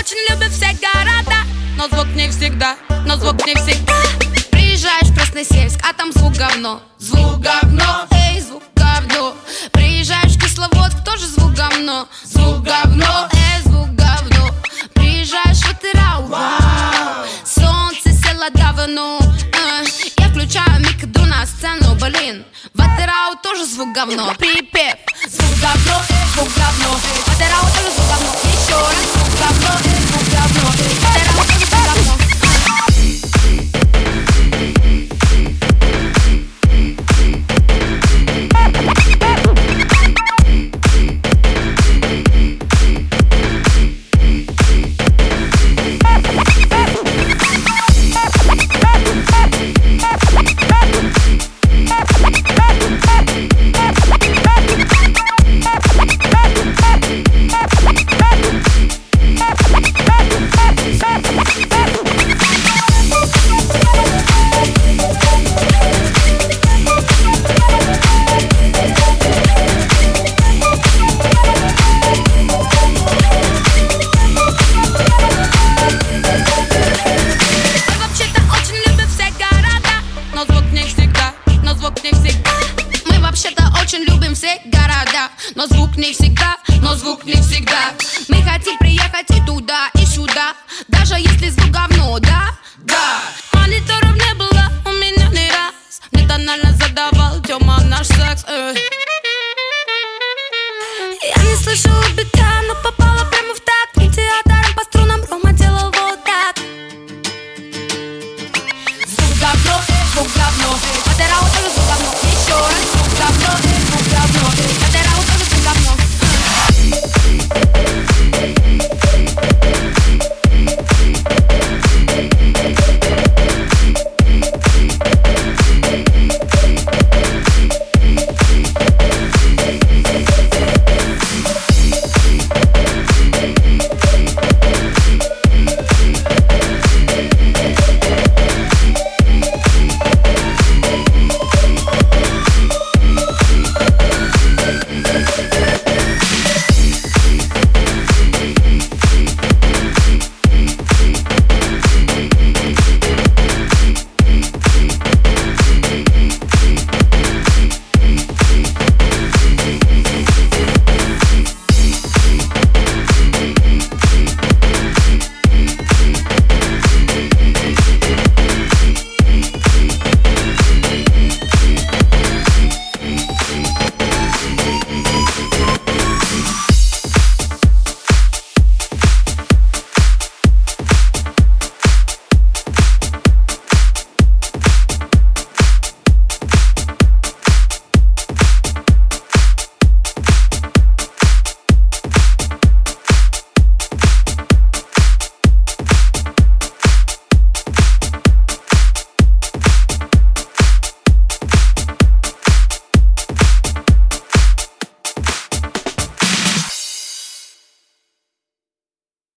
очень любят все города, но звук не всегда, но звук не всегда. Приезжаешь в Красносельск, а там звук говно. Звук говно. Эй, звук говно. Приезжаешь в Кисловодск, тоже звук говно. Звук говно. Эй, звук говно. Приезжаешь в Атырау, вау. Солнце село давно. Я включаю мик, иду на сцену, блин. В Атырау тоже звук говно. Припев. Звук говно, звук говно. В Атырау тоже звук говно. Еще раз.